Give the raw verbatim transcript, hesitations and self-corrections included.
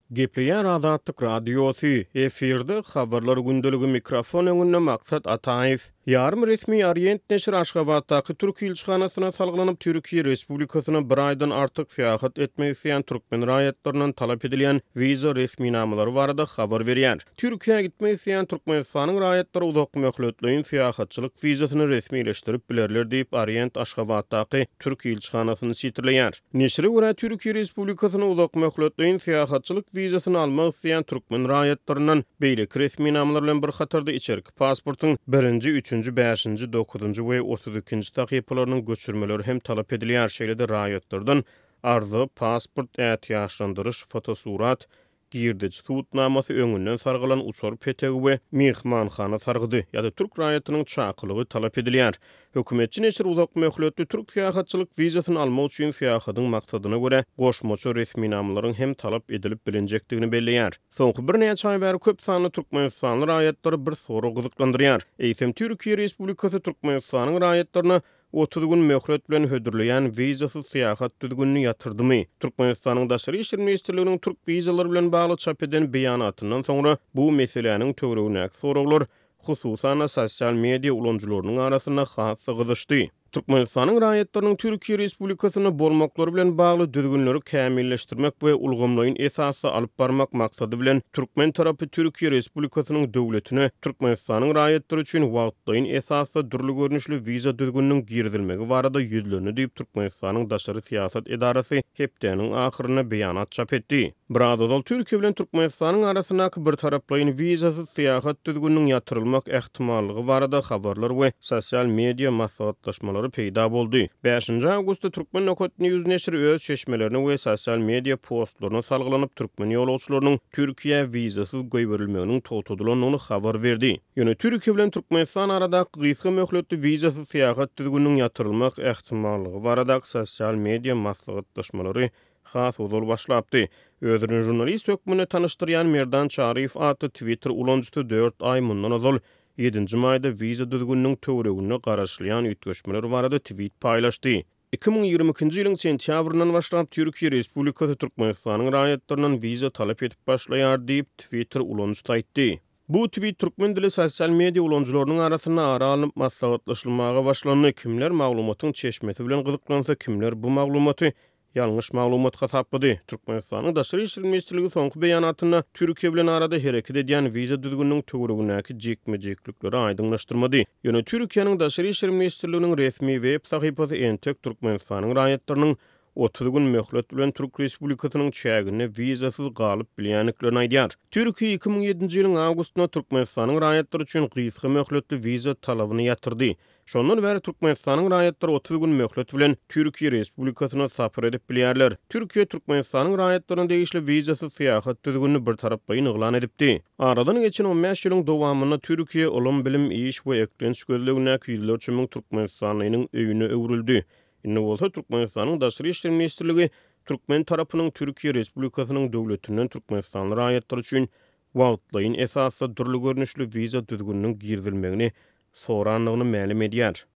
Gepleýär Azatlyk Radiosu efirde habarlar gündöligi mikrofon öňünde maksat Ataýew. Yarım resmi Orient neşir Aşgabatdaky Türk ilçihanasyna salgylanyp Türkiýe Respublikasyna bir aýdan artyk seýahat etmek isleýän türkmen raýatlarynyň talap edilýän wiza resmi namlary barada habar berýär. Türkiýe gitmek isleýän Türkmenistanyň raýatlary uzak möhletliň seýahatçylyk wizasyny resmileşdirip bilerler diýip Orient Aşgabatdaky Türk ilçihanasyny sitirleýär. Neşire görä Türkiýe Respublikasyna uzak möhletliň seýahatçylyk wizasyny almak isleýän türkmen raýatlarynyň beýle resmi namlary bilen bir hatarda içerik pasportyň birinji, üçünji, beşinji, dokuzunji we otuz ikinji takypalarynyň göçürmeleri hem talap edilýär. Şeýle-de raýatlardan arzy, pasport, ätýaşlandyryş, fotosurat, girdiç tutnamasy öňünden sargylan uçur petegi we mehmanhana sargydy ýa-da türk raýatynyň çakylygy talap edilýär. Hökümetçi neçir uzak möhletli türk seýahatçylyk wizasyny almak üçin seýahatyň maksadyna görä goşmaça resmi namlaryň hem talap edilip bilinjekdigini belleýär. Soňky bir näçe aý bäri köp sanly türkmenistanly raýatlary bir soru gyzyklandyrýar. Eýsem Türkiýe Respublikasy Türkmenistanyň raýatlaryna otuz gün möhlet bilen hödürleýän wizasyz seýahat düzgünni ýatyrdymy? Türkmenistanyň daşary işler ministrliginiň türk wizalary bilen bagly çap eden beýanatyndan soňra bu meseleniň töweregine soraglar hususan sosial media ulanjylarynyň arasyna has gyzyşdy. Türkmenistanyň raýatlarynyň Türkiýe Respublikasyna bolmaklary bilen bagly düzgünleri kämilleşdirmek we ulgamlaryň esasy alyp barmak maksady bilen türkmen tarapy Türkiýe Respublikasynyň döwletine Türkmenistanyň raýatlary üçin wagtlaryň esasy dürli görnüşli wiza düzgünniň girdilmegi barada ýüzlerini diýip Türkmenistanyň daşary siýasat edarasy hepdeniň ahyryna beýanat çap etdi. Birazdan Türkiýe bilen Türkmenistanyň arasyna bir taraplaryň wizasyz seýahat düzgünniň ýatyrylmak ähtimallygy barada habarlar we sosial media maslahatlaşmalary peýda boldy. beşinji awgustda Türkmen Nokotny ýüz neşir öz çeşmelerini we sosial media postlaryna salgylanyp türkmen ýolagçylarynyň Türkiýe wizasyz goýberilmeginiň totudylynyny habar berdi. Ýöne Türkiýe bilen Türkmenistan aradaky gysga möhletli wizasyz seýahat düzgünniň ýatyrylmak ähtimallygy barada sosial media maslahatlaşmalary has uzul başlapdy. Ödürün jurnalist hökmüne tanıştyrýan Merdan Çarif atly Twitter ulanjysy dört ay mundan azal ýedinji maýda wiza düzgünniň töweregine garaşlayan ýetgeşmeler barada tweet paýlaşdy. iki ming ýygrimi ikinji ýylyň sentýabryndan başlap Türkiýe Respublikasy Türkmenistanyň raýatlarynyň wiza talap edip başlaýar diýip Twitter ulanjysy aýtdy. Bu tweet türkmen dili sosial media ulanjylarynyň arasyna ara alyp maslahatlaşylmaga başlandy. Kimler maglumatyň çeşmesi bilen gyzyklansa, kimler bu maglumaty ýalňyş maglumat hasaplady. Türkmenistanyň daşary işler ministrligi soňky beýanatyna Türkiýe bilen arada hereket edýän wiza düzgünniň töweregindäki jekme-jeklikleri aýdyňlaşdyrmady. Ýöne Türkiýanyň daşary işler ministrliginiň resmi web sahypasy entek Türkmenistanyň raýatlarynyň otuz gün möhlet bilen Türk Respublikasynyň çägine wizasyz galyp bilýänliklerini aýdýar. Türkiýe iki ming ýedinji ýylyň awgustynda Türkmenistanyň raýatlary üçin gysga möhletli wiza talabyny ýatyrdy. Şondan bäri Türkmenistanyň raýatlary otuz gün möhlet bilen Türkiýe Respublikasyna sapar edip bilýärler. Türkiýe Türkmenistanyň raýatlaryna degişli wizasyz seýahat düzgünni bir tarapdaýyn eglan edipdi. Aradan geçen on beş ýylyň dowamyna Türkiýe Ulam Bilim Iş we Eklenç gözlegine ýüzlerçe müň Türkmenistanyň öýüne öwrüldi. Indi bolsa Türkmenistanyň daşary işler ministrligi türkmen tarapynyň Türkiýe Respublikasynyň döwletinden Türkmenistanyň raýatlary üçin wagtlaryň esasy dürli görnüşli wiza düzgünniň girdilmegini soranlygyny ma'lum edýär.